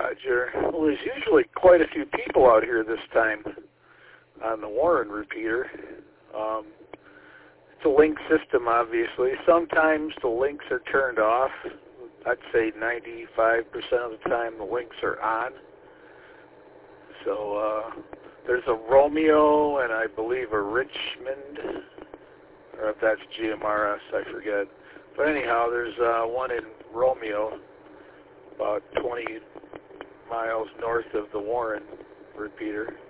Roger. Well, there's usually quite a few people out here this time on the Warren repeater. It's a link system, obviously. Sometimes the links are turned off. I'd say 95% of the time the links are on. So there's a Romeo and I believe a Richmond, or if that's GMRS, I forget. But anyhow, there's one in Romeo, about 20 miles north of the Warren repeater.